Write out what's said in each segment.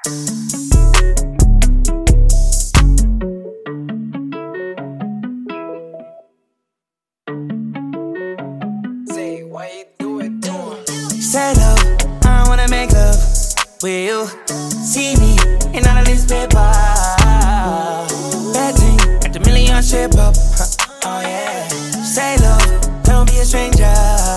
Say, why you do it to him? Say love, I wanna make love with you. See me in all of this paper. Bad thing, got the million shape up. Oh yeah. Say love, don't be a stranger.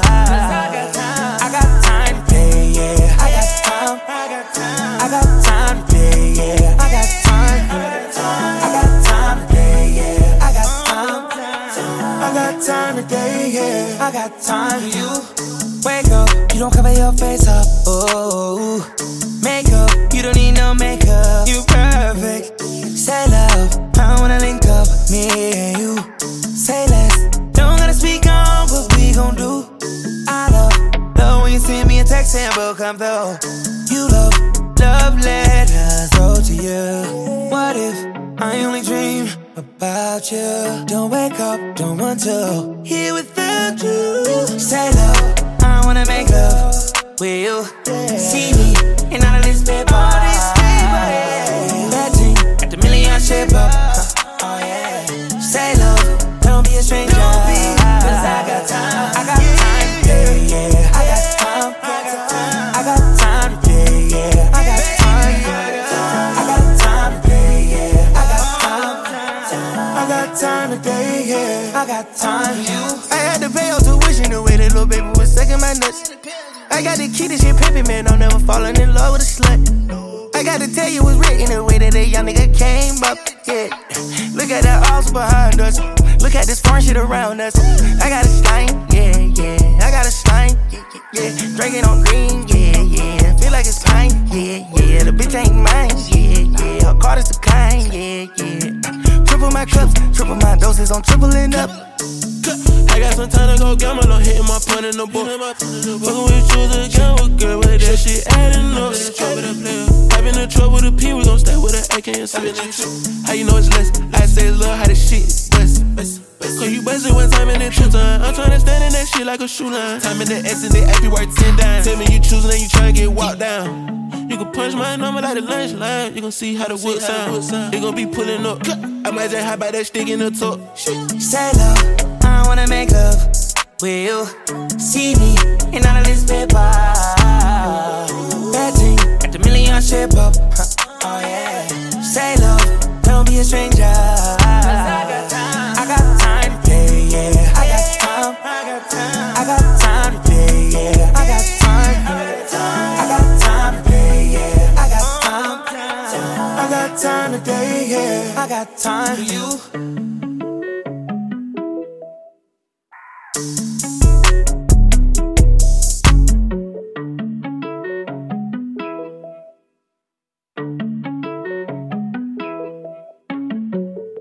I got time to play, yeah. I got time. I got time to play, yeah. I got time. I got time to play, yeah. I got time. I got time today, yeah. I got time for you. Wake up, you don't cover your face up. Oh, makeup, you don't need no makeup. You perfect. Say love, I wanna link up, me and you. Say less, don't gotta speak on what we gon' do. I love when you send me a text and we'll come through. You love letters wrote to you. What if I only dream about you? Don't wake up, don't want to here without you. Say love, I wanna make love with you. See me in all of this paper. That thing got the million shape up. Oh yeah. Say love, don't be a stranger. Cause I got time. I got time to play, yeah. I got time. I got time to play, yeah. I got time. I got time to play, yeah. I got time. I got time today, yeah. I got time for you. I had to pay your tuition the way that little baby was sucking my nuts. I got the key to shit pimpin', man, I'm never falling in love with a slut. I gotta tell you what's written the way that a young nigga came up, yeah. Look at that house behind us. Look at this foreign shit around us. I got a slime, yeah, yeah. I got a slime, yeah, yeah, yeah. Drinking on green, yeah, yeah. Feel like it's pine, yeah, yeah. The bitch ain't mine, yeah, yeah. Her card is the kind, yeah, yeah. Triple my cups, triple my doses, I'm tripling up. I got some time to go gamble, I'm hitting my point in the book. Fuckin' with you again, what good with that shit adding up. I've been in trouble with the P, we gon' stay with an AK and switch. How you know it's less? I say it's love, how this shit bust. Cause you bustin' one time and then two times. I'm tryna stand in that shit like a shoe line. Time in the X and they AP worth 10 dimes. Tell me you choosing and you tryna get walked down. You can punch my number like the lunch line. You gon' see how the wood sound. It gon' be pulling up. I might just hop out that stick in the top. Say love, I wanna make love with you. See me in all of this paper. That thing got the million shape up. Oh yeah. Say love, don't be a stranger. I got time to play, yeah. I got time. I got time to play, yeah. I got time. I got time to play, yeah. I got time. I got time today, yeah. I got time for you.